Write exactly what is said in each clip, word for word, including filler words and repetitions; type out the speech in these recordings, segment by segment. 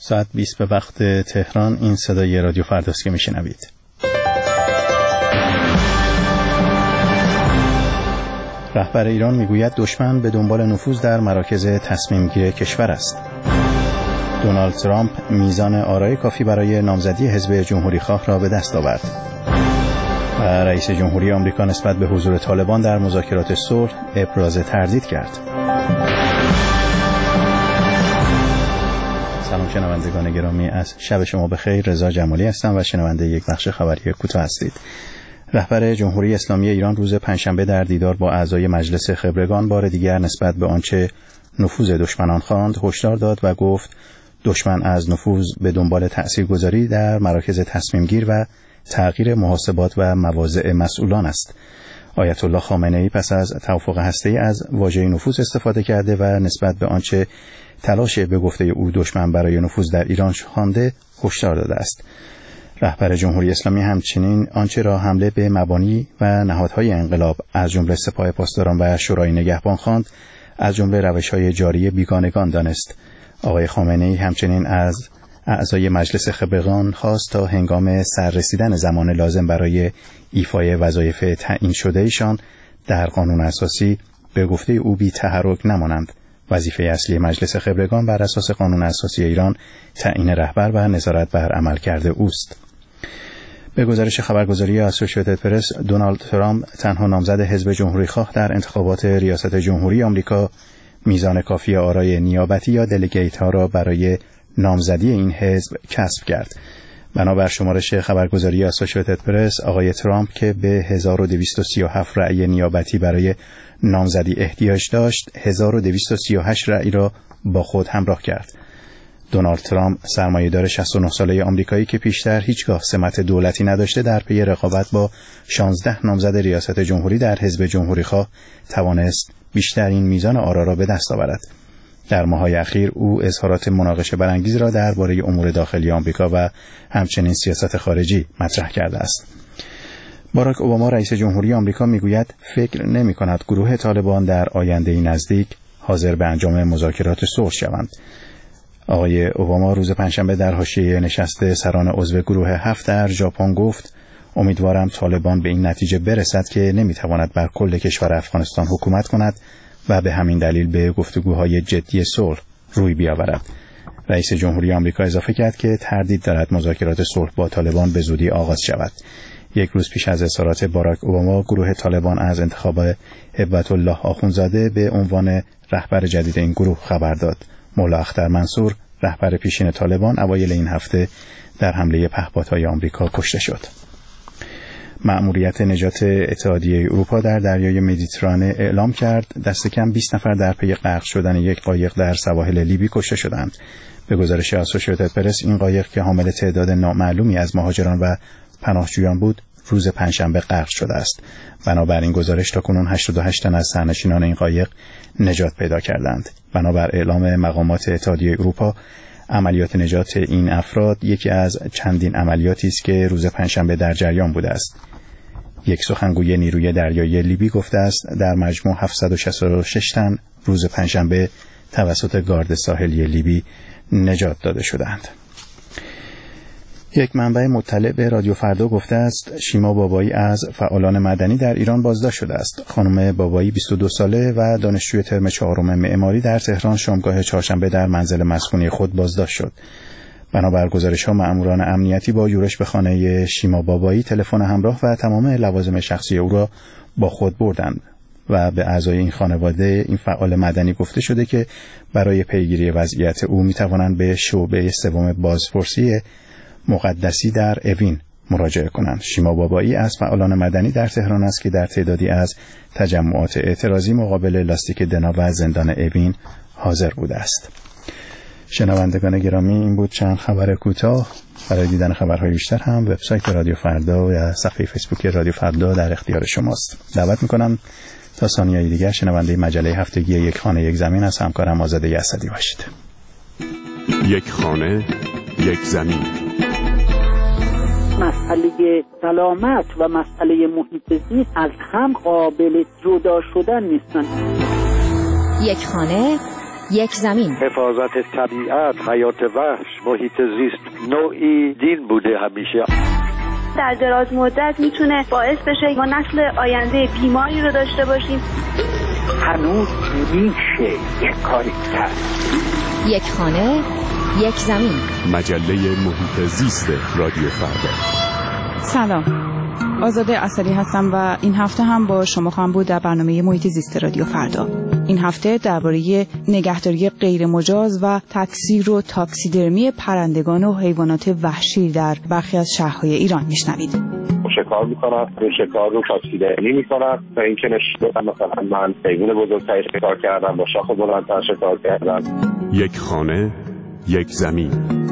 ساعت بیست به وقت تهران. این صدای رادیو فرداست که میشنوید. رهبر ایران میگوید دشمن به دنبال نفوذ در مراکز تصمیم گیری کشور است. دونالد ترامپ میزان آرای کافی برای نامزدی حزب جمهوری خواه را به دست آورد. و رئیس جمهوری آمریکا نسبت به حضور طالبان در مذاکرات صلح ابراز تردید کرد. سلام شنوندگان گرامی، از شب شما بخیر. رضا جمالی هستم و شنونده یک بخش خبری کوتاه هستید. رهبر جمهوری اسلامی ایران روز پنجشنبه در دیدار با اعضای مجلس خبرگان بار دیگر نسبت به آنچه نفوذ دشمنان خواند هشدار داد و گفت دشمن از نفوذ به دنبال تأثیرگذاری در مراکز تصمیم گیر و تغییر محاسبات و مواضع مسئولان است. آیت الله خامنه ای پس از توافق هسته‌ای از واژه نفوذ استفاده کرده و نسبت به آنچه تلاش به گفته او دشمن برای نفوذ در ایران خوانده هشدار داده است. رهبر جمهوری اسلامی همچنین آنچه را حمله به مبانی و نهادهای انقلاب از جمله سپاه پاسداران و شورای نگهبان خواند از جمله روش‌های جاری بیگانگان دانست. آقای خامنه ای همچنین از اعضای مجلس خبرگان خواست تا هنگام سررسیدن زمان لازم برای ایفای وظایف تعیین شده ایشان در قانون اساسی به گفته او بی تحرک نمانند. وظیفه اصلی مجلس خبرگان بر اساس قانون اساسی ایران تعیین رهبر و نظارت بر عملکرد اوست. به گزارش خبرگزاری اسوسییتد پرس، دونالد ترامپ تنها نامزد حزب جمهوری خواه در انتخابات ریاست جمهوری آمریکا میزان کافی آرای نیابتی یا دلیگیت ها را برای نامزدی این حزب کسب کرد. بنابر شمارش خبرگزاری اسوسییتد پرس، آقای ترامپ که به هزار و دویست و سی و هفت رأی نیابتی برای نامزدی احتیاج داشت، هزار و دویست و سی و هشت رأی را با خود همراه کرد. دونالد ترامپ سرمایه‌دار شصت و نه ساله آمریکایی که پیشتر هیچگاه سمت دولتی نداشته در پی رقابت با شانزده نامزد ریاست جمهوری در حزب جمهوری خواه توانست بیشترین میزان آرا را به دست آورد. در ماه‌های اخیر او اظهارات مناقشه برانگیز را درباره امور داخلی آمریکا و همچنین سیاست خارجی مطرح کرده است. باراک اوباما رئیس جمهوری آمریکا میگوید فکر نمی‌کند گروه طالبان در آینده نزدیک حاضر به انجام مذاکرات صلح شوند. آقای اوباما روز پنجشنبه در حاشیه نشست سران عضو گروه هفت در ژاپن گفت امیدوارم طالبان به این نتیجه برسد که نمی‌تواند بر کل کشور افغانستان حکومت کند و به همین دلیل به گفتگوهای جدی صلح روی بیاورد. رئیس جمهوری آمریکا اضافه کرد که تردید دارد مذاکرات صلح با طالبان به زودی آغاز شود. یک روز پیش از اظهارات باراک اوباما، گروه طالبان از انتخاب هبت الله آخوندزاده به عنوان رهبر جدید این گروه خبر داد. مولا اختر منصور، رهبر پیشین طالبان، اوایل این هفته در حمله پهپادهای آمریکا کشته شد. مأموریت نجات اتحادیه اروپا در دریای مدیترانه اعلام کرد دست کم بیست نفر در پی غرق شدن یک قایق در سواحل لیبی کشته شدند. به گزارش اسوسییتد پرس، این قایق که حامل تعداد نامعلومی از مهاجران و پناهجویان بود، روز پنجشنبه غرق شده است. بنابر این گزارش تاکنون هشتاد و هشت تن از سرنشینان این قایق نجات پیدا کردند. بنابر اعلام مقامات اتحادیه اروپا، عملیات نجات این افراد یکی از چندین عملیاتی است که روز پنجشنبه در جریان بوده است. یک سخنگوی نیروی دریایی لیبی گفته است در مجموع هفتصد و شصت و شش تن روز پنجشنبه توسط گارد ساحلی لیبی نجات داده شدند. یک منبع مطلع به رادیو فردا گفته است شیما بابایی از فعالان مدنی در ایران بازداشت شده است. خانم بابایی بیست و دو ساله و دانشجوی ترم چهارم معماری در تهران شامگاه چهارشنبه در منزل مسکونی خود بازداشت شد. بنابر گزارش‌ها مأموران امنیتی با یورش به خانه شیما بابایی تلفن همراه و تمام لوازم شخصی او را با خود بردند و به اعضای این خانواده این فعال مدنی گفته شده که برای پیگیری وضعیت او می‌توانند به شعبه سوم بازپرسی مقدسی در اوین مراجعه کنند. شیما بابایی از فعالان مدنی در تهران است که در تعدادی از تجمعات اعتراضی مقابل لاستیک دنا و زندان اوین حاضر بوده است. شنوندگان گرامی، این بود چند خبر کوتاه. برای دیدن خبرهای بیشتر هم وبسایت رادیو فردا یا صفحه فیسبوک رادیو فردا در اختیار شماست. دعوت میکنم تا ثانیه‌های دیگر شنونده مجله هفتگی یک خانه یک زمین از همکارم آزاده اسدی باشید. یک خانه یک زمین. مسئله سلامت و مسئله محیط زیست از هم قابل جدا شدن نیستن. یک خانه یک زمین. حفاظت طبیعت، حیات وحش، محیط زیست نوعی دین بوده همیشه. در دراز مدت میتونه باعث بشه ما نسل آینده بیماری رو داشته باشیم. هنوز میشه یک کاری کرد. یک خانه، یک زمین. مجله محیط زیست رادیو فردا. سلام، آزاده اصلی هستم و این هفته هم با شما خواهم بود در برنامه محیط زیست رادیو فردا. این هفته درباره نگهداری غیر مجاز و تکثیر و تاکسیدرمی پرندگان و حیوانات وحشی در برخی از شهرهای ایران میشنوید. شکار میکنن، این شکار رو تاکسیدرمی میکنن و این که نشون مثلا من حیوان بزرگتری شکار کردم، با شاخ بلندتر شکار کردم. یک خانه، یک زمین.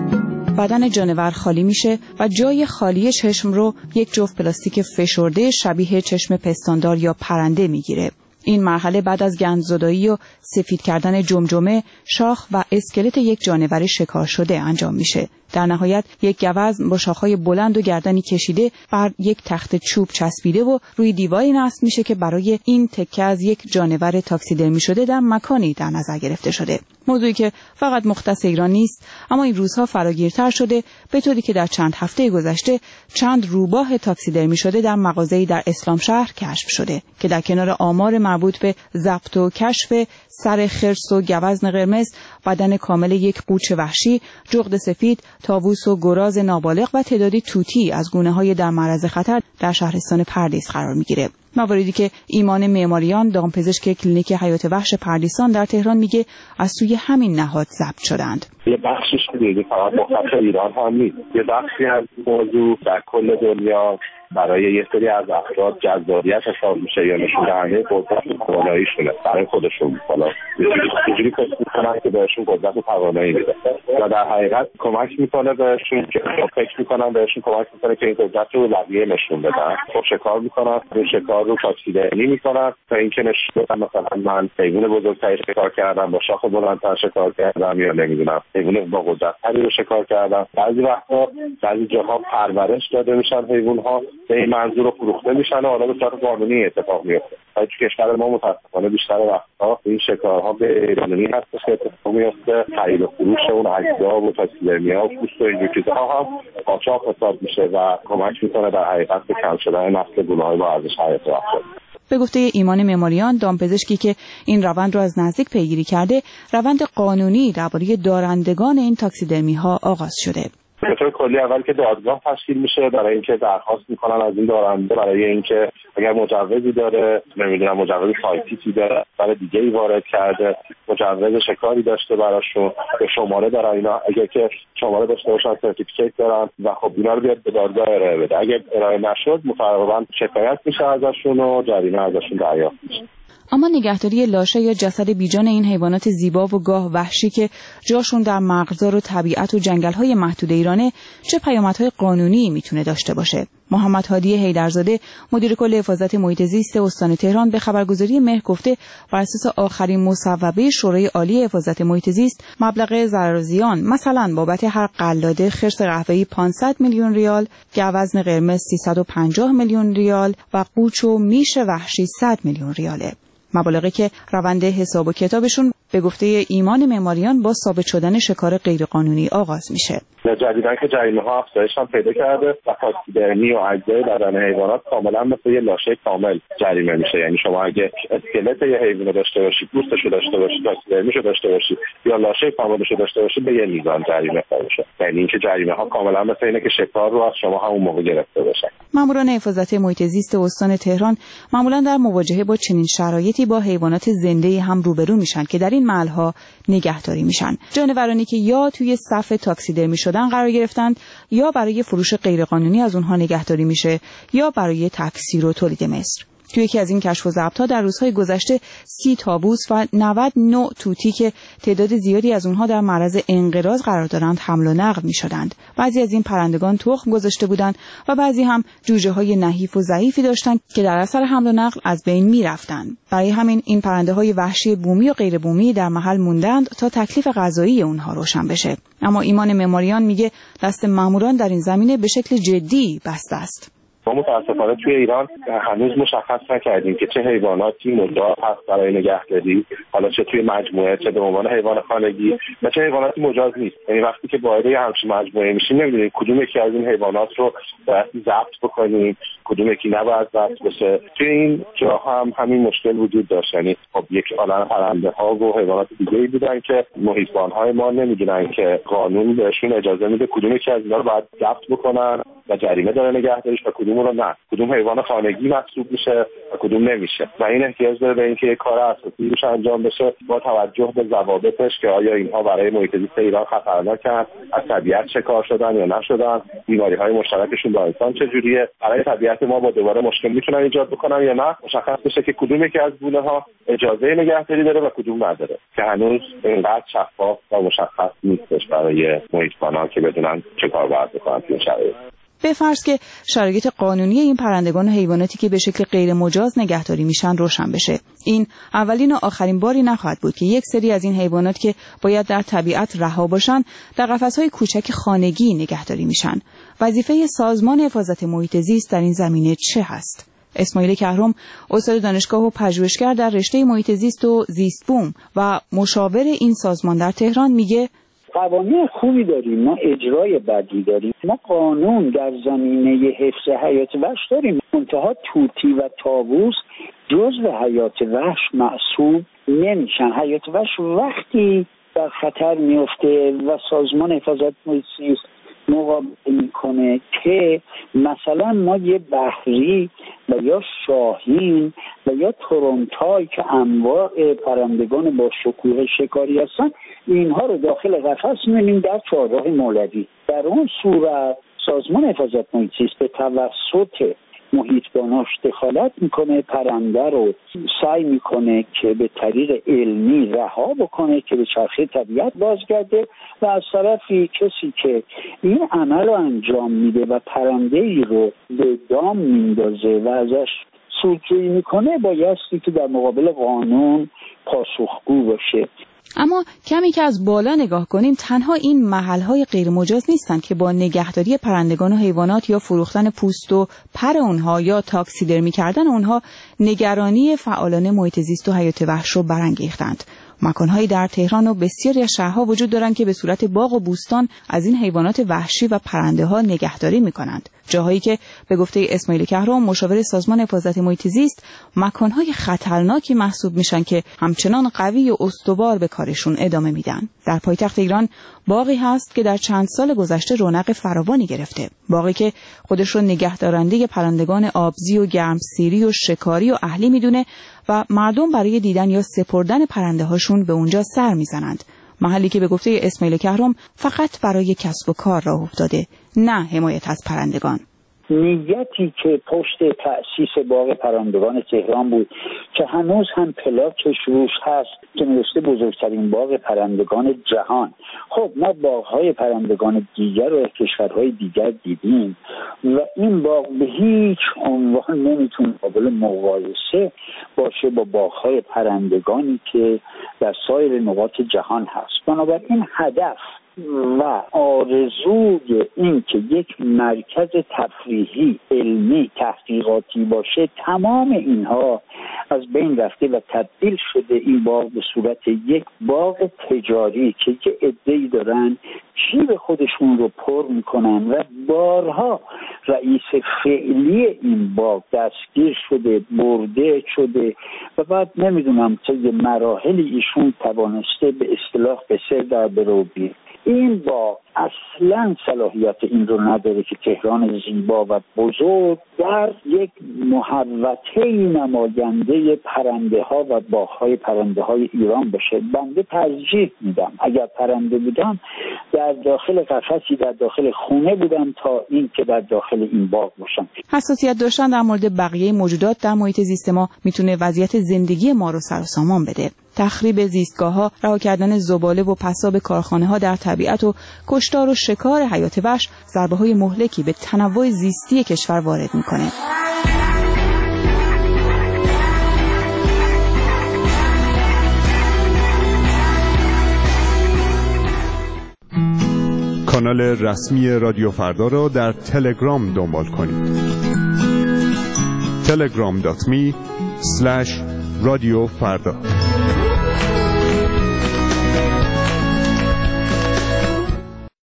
بدن جانور خالی میشه و جای خالی چشم رو یک جفت پلاستیک فشرده شبیه چشم پستاندار یا پرنده میگیره. این مرحله بعد از گندزدایی و سفید کردن جمجمه، شاخ و اسکلت یک جانور شکار شده انجام میشه. در نهایت یک گوزن با شاخهای بلند و گردنی کشیده بر یک تخت چوب چسبیده و روی دیواری نصب میشه که برای این تکه از یک جانور تاکسیدرمی شده در مکانی در نظر گرفته شده. موضوعی که فقط مختص ایران نیست، اما این روزها فراگیرتر شده، به طوری که در چند هفته گذشته چند روباه تاکسیدرمی شده در مغازه‌ای در اسلام شهر کشف شده که در کنار آمار مربوط به ضبط و کشف سر خرس و گوزن قرمز، بدن کامل یک قوچ وحشی، جغد سفید، طاووس و گراز نابالغ و تعدادی توتی از گونه‌های در معرض خطر در شهرستان پردیس قرار می‌گیره. مواردی که ایمان معماریان، دامپزشک کلینیک حیات وحش پردیسان در تهران میگه از سوی همین نهاد ضبط شدند. یه بخشش دیگه فقط مختص ایران هم نیست. یه بخشی از موضوع در کل دنیا برای یه سری از افراد جذابیت حساب میشه یا نشون دهنده قدرت و تواناییشونه برای خودشون. حالا اینجوری فکر میکنن که بهشون قدرت و توانایی میده و در حقیقت کمک میکنه بهشون که فکر میکنن بهشون کمک میکنه که این قدرت رو بقیه نشون بدن. خب شکار میکنن، این شکار رو تاکسیدرمی میکنن تا اینکه نشون بدن مثلا من حیوان بزرگتری شکار کردم، با شاخ بلندتر شکار کردم، یا نمیدونم حیوان با قدرت‌تری رو شکار کردم. بعضی وقتا بعضی جاها پرورش داده میشن حیوان‌ها به این منظور فروخته میشن و حالا به صورت قانونی اتفاق میفته. تو کشور ما متأسفانه بیشتر وقتا این شکارها به قانونی هستش که اتفاق میفته. خرید و فروش اون اجزا و تاکسیدرمی‌ها و پوست و این چیزها هم قاچاق حساب میشه و کمک میکنه در حقیقت به کم شدن نسل گونه‌های با ارزش حیات وحش. به گفته ایمان معماریان، دامپزشکی که این روند را از نزدیک پیگیری کرده، روند قانونی درباره دارندگان این تاکسیدرمی‌ها آغاز شده. به طور کلی اول که دادگاه تشکیل میشه برای اینکه درخواست میکنن از این دارنده برای اینکه اگر مجوزی داره، نمیدونم مجوز سایتیسی داره، برای دیگه ای وارد کرده، مجوز شکاری داشته براشون، به شماره داره اینا، اگر که شماره داشته باشن سرتیفیکیت دارن و خب اینا رو بیاد به دادگاه ارائه بده. اگر ارائه نشد متعاقباً شکایت میشه ازشون و جریمه ازشون دریافت میشه. اما نگهداری لاشه یا جسد بیجان این حیوانات زیبا و گاه وحشی که جاشون در مرغزار و طبیعت و جنگل‌های محدود ایرانه، چه پیامدهای قانونی میتونه داشته باشه؟ محمد هادی حیدرزاده، مدیر کل حفاظت محیط زیست استان تهران، به خبرگزاری مهر گفته بر اساس آخرین مصوبه شورای عالی حفاظت محیط زیست، مبلغ ضرر و زیان مثلا بابت هر قلاده خرس قهوه‌ای پانصد میلیون ریال، گوزن قرمز سیصد و پنجاه میلیون ریال و قوچ و میش وحشی صد میلیون ریاله. مبالغی که روند حساب و کتابشون به گفته ایمان معماریان با ثابت شدن شکار غیرقانونی آغاز میشه. جدیدن که جریمه ها افزایش هم پیدا کرده و تاکسیدرمی و اجزای بدن حیوانات کاملا مثل یه لاشه کامل جریمه میشه. یعنی شما اگه اسکلت یه حیوان داشته باشی، پوستشو داشته باشی، تاکسیدرمیشو داشته باشی یا لاشه کاملشو داشته باشی، به یه میزان جریمه میشه. یعنی اینکه جریمه ها کاملا مثل اینه که شکار رو از شما همون موقع گرفته بشه. ماموران حفاظت محیط زیست استان تهران معمولا در مواجهه با چنین شرایطی با حیوانات زنده هم روبرو میشن که در این محل‌ها نگهداری میشن. جانورانی که یا توی صف تاکسیدرمی شدن قرار گرفتند یا برای فروش غیرقانونی از اونها نگهداری میشه یا برای تکثیر و تولید مثل. توی یکی از این کشف و ضبط‌ها در روزهای گذشته سی طاووس و نود نوع توتی که تعداد زیادی از اونها در معرض انقراض قرار دارند حمل و نقل می‌شدند. بعضی از این پرندگان تخم گذاشته بودند و بعضی هم جوجه‌های نحیف و ضعیفی داشتند که در اثر حمل و نقل از بین می‌رفتند. برای همین این پرنده‌های وحشی بومی و غیر بومی در محل موندند تا تکلیف غذایی اونها روشن بشه. اما ایمان معماریان میگه دست ماموران در این زمینه به شکل جدی بسته است. ما متاسفانه توی ایران هنوز مشخص نکردیم که چه حیواناتی مجاز هست برای نگهداری، حالا چه توی مجموعه چه به عنوان حیوان خانگی و چه حیواناتی مجاز نیست. یعنی وقتی که وارد همچین مجموعه میشیم نمیدونیم کدوم یکی از این حیوانات رو باید ضبط بکنیم، کدوم یکی نباید ضبط بشه. توی این جا هم همین مشکل وجود داشت. یعنی خب یک عالمه پرنده ها و حیوانات دیگه‌ای بودن که محیط‌بان‌های ما نمیدونن که قانون بهشون اجازه میده کدوم یکی از اینا رو باید ضبط بکنن و جریمه داره نگهداریش و کدوم رو نه، کدوم حیوان خانگی محسوب میشه و کدوم نمیشه. و این احتیاج داره به اینکه یک کار اساسی روش انجام بشه با توجه به ضوابطش که آیا اینها برای محیط زیست ایران خطرناکن، از طبیعت شکار شدن یا نشدن، بیماری‌های مشترکشون با انسان چجوریه، برای طبیعت ما با دوباره مشکل میتونن ایجاد بکنن یا نه. مشخص بشه که کدوم یکی از گونه‌ها اجازه نگهداری داره و کدوم نداره که هنوز اینقدر شفاف و مشخص نیستش برای محیط‌بانان که بدونن چه کار باید بکنن توی شرایط. به فرض که شرایط قانونی این پرندگان و حیواناتی که به شکل غیر مجاز نگهداری میشن روشن بشه، این اولین و آخرین باری نخواهد بود که یک سری از این حیوانات که باید در طبیعت رها باشن در قفس‌های کوچک خانگی نگهداری میشن. وظیفه سازمان حفاظت محیط زیست در این زمینه چه هست؟ اسماعیل کهرم، استاد دانشگاه و پژوهشگر در رشته محیط زیست و زیست بوم و مشاور این سازمان در تهران میگه قوانین خوبی داریم، ما اجرای بدی داریم. ما قانون در زمینه حفظ حیات وحش داریم، منتها طوطی و طاووس جزو حیات وحش محسوب نمیشن. حیات وحش وقتی در خطر میفته و سازمان حفاظت محیط زیست مقابله میکنه که مثلا ما یه بحری و یا شاهین و یا تورنتای که انواع پرندگان با شکوه شکاری هستن، اینها رو داخل قفس می‌بینیم در چهارراه مولوی. در اون صورت سازمان حفاظت محیط زیست به توسط محیط‌باناش دخالت میکنه، پرنده رو سعی میکنه که به طریق علمی رها بکنه که به چرخه طبیعت بازگرده و از طرفی کسی که این عمل رو انجام میده و پرنده ای رو به دام میندازه و ازش سودجویی میکنه بایستی که در مقابل قانون پاسخگو باشه. اما کمی که از بالا نگاه کنیم، تنها این محل‌های غیر مجاز نیستند که با نگهداری پرندگان و حیوانات یا فروختن پوست و پر اونها یا تاکسیدرمی کردن اونها نگرانی فعالان محیط زیست و حیات وحش رو برانگیختند. مکان‌هایی در تهران و بسیاری از شهرها وجود دارند که به صورت باغ و بوستان از این حیوانات وحشی و پرنده‌ها نگهداری می‌کنند. جاهایی که به گفته اسماعیل کهرم، مشاور سازمان حفاظت محیط زیست، مکان‌های خطرناکی محسوب میشن که همچنان قوی و استوار به کارشون ادامه میدن. در پایتخت ایران باغی هست که در چند سال گذشته رونق فراوانی گرفته. باغی که خودش رو نگهدارنده پرندگان آبزی و گرمسیری و شکاری و اهلی میدونه و مردم برای دیدن یا سپردن پرنده هاشون به اونجا سر میزنند. محلی که به گفته اسماعیل کهرم فقط برای کسب و کار راه افتاده، نه حمایت از پرندگان. نیتی که پشت تأسیس باغ پرندگان تهران بود که هنوز هم پلاکش روش هست که نوشته بزرگترین باغ پرندگان جهان. خب ما باغ‌های پرندگان دیگر و کشورهای دیگر دیدیم و این باغ به هیچ عنوان نمیتونه قابل مقایسه باشه با باغ‌های پرندگانی که در سایر نقاط جهان هست. بنابراین هدف و آرزوی این که یک مرکز تفریحی علمی تحقیقاتی باشه، تمام اینها از بین رفته و تبدیل شده این باغ به صورت یک باغ تجاری که یه عده‌ای دارن جیب خودشون رو پر میکنن و بارها رئیس فعلی این باغ دستگیر شده، برده شده و بعد نمیدونم چه مراحلی ایشون توانسته به اصطلاح به سر در بروبی. این باغ اصلا صلاحیت این رو نداره که تهران زیبا و بزرگ در یک محوطه نماینده پرنده ها و باغ های پرنده های ایران باشه. بنده ترجیح میدم اگر پرنده بودم در داخل قفسی در داخل خونه بودم تا این که در داخل این باغ باشم. حساسیت داشتن در مورد بقیه موجودات در محیط زیست ما میتونه وضعیت زندگی ما رو سر و سامان بده. تخریب زیستگاه‌ها، رها کردن زباله و پساب کارخانه‌ها در طبیعت و کشتار و شکار حیات وحش ضربه‌های مهلکی به تنوع زیستی کشور وارد می‌کنه. کانال رسمی رادیو فردا را در تلگرام دنبال کنید. تلگرام دات می اسلش رادیو فردا.